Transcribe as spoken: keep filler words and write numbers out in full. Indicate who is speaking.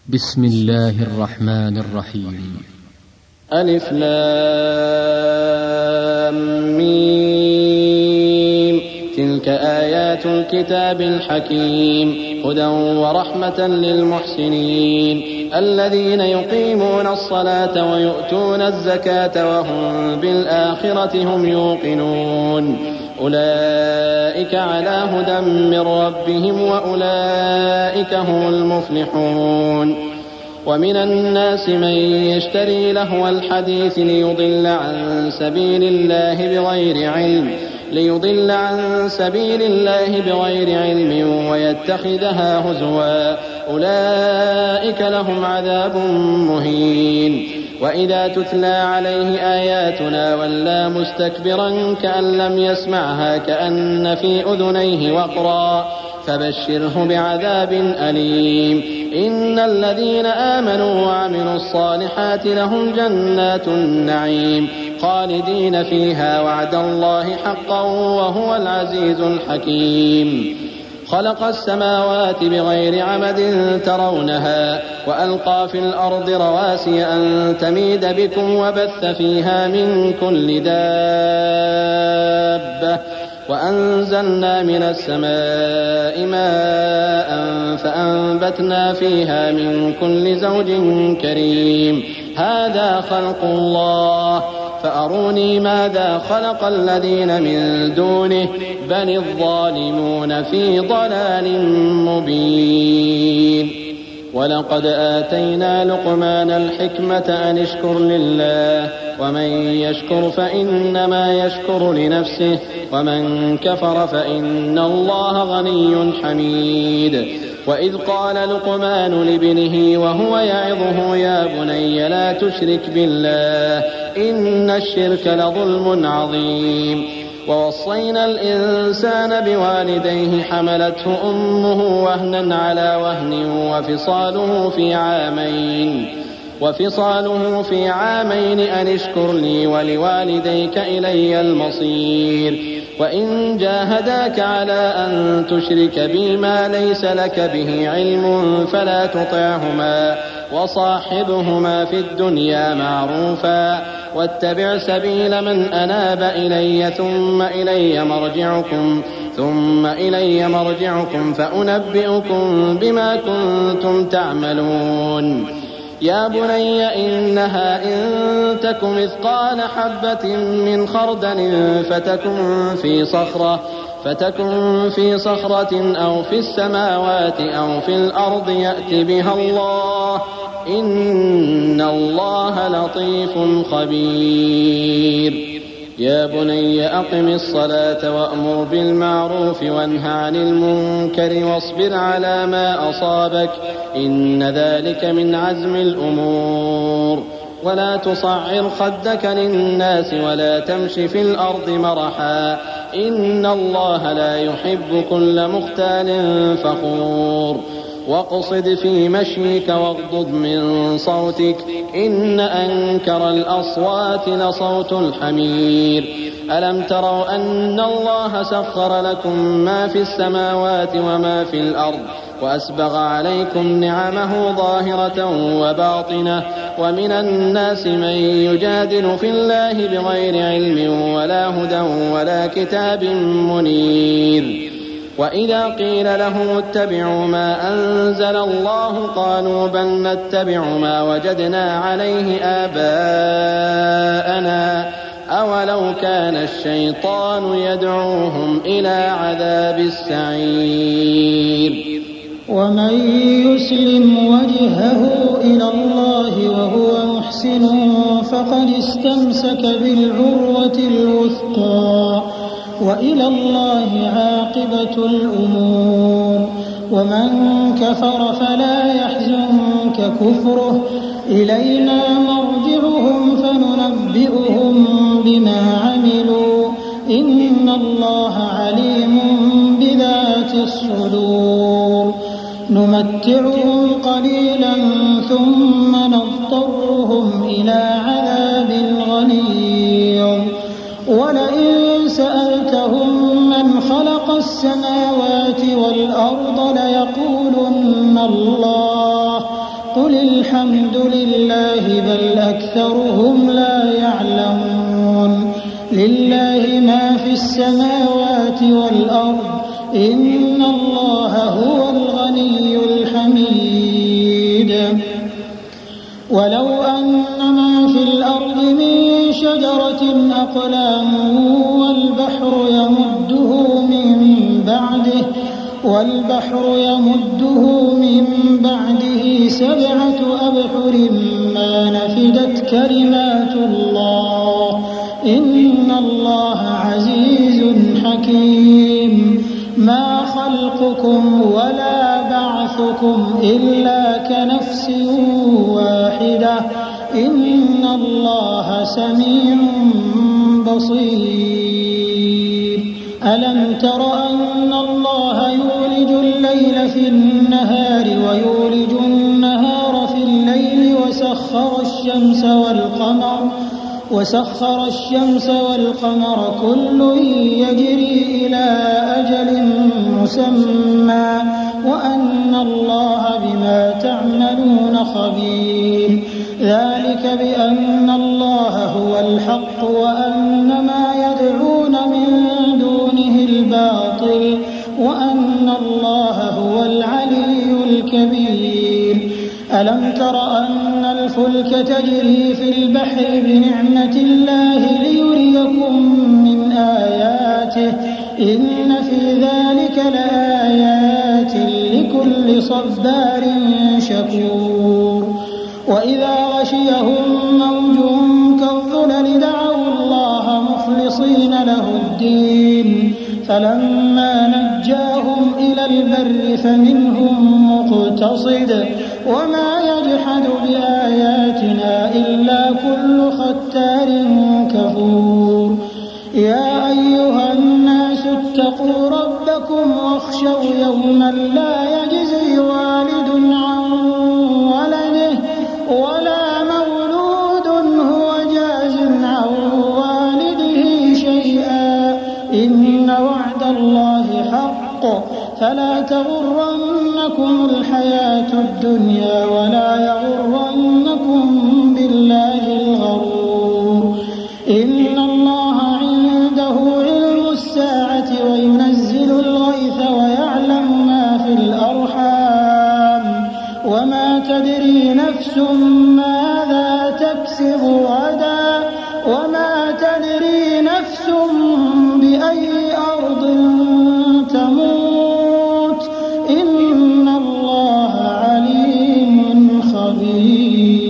Speaker 1: بسم الله الرحمن الرحيم.
Speaker 2: ألف لام ميم. تلك آيات الكتاب الحكيم هدى ورحمة للمحسنين الذين يقيمون الصلاة ويؤتون الزكاة وهم بالآخرة هم يوقنون أولئك على هدى من ربهم وأولئك هم المفلحون. ومن الناس من يشتري لهو الحديث ليضل عن سبيل الله بغير علم ليضل عن سبيل الله بغير علم ويتخذها هزوا أولئك لهم عذاب مهين. وإذا تتلى عليه آياتنا ولى مستكبرا كأن لم يسمعها كأن في أذنيه وقرا فبشره بعذاب أليم. إن الذين آمنوا وعملوا الصالحات لهم جنات النعيم خالدين فيها وعد الله حقا وهو العزيز الحكيم. خلق السماوات بغير عمد ترونها وألقى في الأرض رواسي أن تميد بكم وبث فيها من كل دابة وأنزلنا من السماء ماء فأنبتنا فيها من كل زوج كريم. هذا خلق الله فأروني ماذا خلق الذين من دونه بل الظالمون في ضلال مبين. ولقد آتينا لقمان الحكمة أن اشكر لله ومن يشكر فإنما يشكر لنفسه ومن كفر فإن الله غني حميد. وإذ قال لقمان لابنه وهو يعظه يا بني لا تشرك بالله إن الشرك لظلم عظيم. ووصينا الإنسان بوالديه حملته أمه وهنا على وهن وفصاله في عامين وفصاله في عامين أن اشكر لي ولوالديك إلي المصير. وإن جاهداك على أن تشرك بي ما ليس لك به علم فلا تطعهما وصاحبهما في الدنيا معروفا واتبع سبيل من أناب إلي ثم إلي مرجعكم ثم إلي مرجعكم فأنبئكم بما كنتم تعملون. يا بني إنها إن تك مثقال حبة من خردل فتكن في صخرة فتكن في صخرة أو في السماوات أو في الأرض يأت بها الله إن الله لطيف خبير. يا بني أقم الصلاة وأمر بالمعروف وانه عن المنكر واصبر على ما أصابك إن ذلك من عزم الأمور. ولا تصعر خدك للناس ولا تمش في الأرض مرحا إن الله لا يحب كل مختال فخور. واقصد في مشيك واغضض من صوتك إن أنكر الأصوات لصوت الحمير. ألم تروا أن الله سخر لكم ما في السماوات وما في الأرض وأسبغ عليكم نعمه ظاهرة وباطنة ومن الناس من يجادل في الله بغير علم ولا هدى ولا كتاب منير. وإذا قيل لهم اتبعوا ما أنزل الله قالوا بل نتبع ما وجدنا عليه آباءنا أولو كان الشيطان يدعوهم إلى عذاب السعير.
Speaker 3: ومن يسلم وجهه إلى الله وهو محسن فقد استمسك بالعروة الوثقى وإلى الله عاقبة الأمور. ومن كفر فلا يحزنك كفره إلينا مرجعهم فننبئهم بما عملوا إن الله عليم بذات الصدور. نمتعهم قليلا ثم نضطرهم إلى عذاب غليظ. ولئن سألتهم من خلق السماوات والأرض ليقولن الله قل قل الحمد لله بل أكثرهم لا يعلمون لله ما في السماوات والأرض إن الله هو الغني الحميد ولو أن ما في الأرض من شجرة أقلام والبحر يمده من بعده والبحر يمده من بعده سبعة أبحر ما نفدت كلمات الله إن الله عزيز حكيم ما خلقكم ولا بعثكم إلا كنفس واحدة إن الله سميع بصير ألم تر أن الله يولج الليل في النهار ويولج النهار في الليل وسخر الشمس والقمر وسخر الشمس والقمر كل يجري إلى أجل مسمى وأن الله بما تعملون خبير ذلك بأن الله هو الحق وأن ما يدعون من دونه الباطل وأن الله هو العلي الكبير ألم تر أن الفلك تجري في البحر بنعمة الله ليريكم من آياته إن في ذلك لآيات لكل صبار شكور وإذا غشيهم موج كالظلل دعوا الله مخلصين له الدين فلما نجاهم إلى البر فمنهم مقتصد وما يجحد بآياتنا إلا كل ختار كفور يا أيها الناس اتقوا ربكم واخشوا يوما لا يجزي والد عن ولده ولا مولود هو جاز عن والده شيئا إن وعد الله حق فلا تغرنكم الحياة الدنيا ولا يغرنكم بالله الغرور إن الله عنده علم الساعة وينزل الغيث ويعلم ما في الأرحام وما تدري نفس ماذا تكسب غدا وما تدري نفس بأي أرض تموت إن الله عليم خبير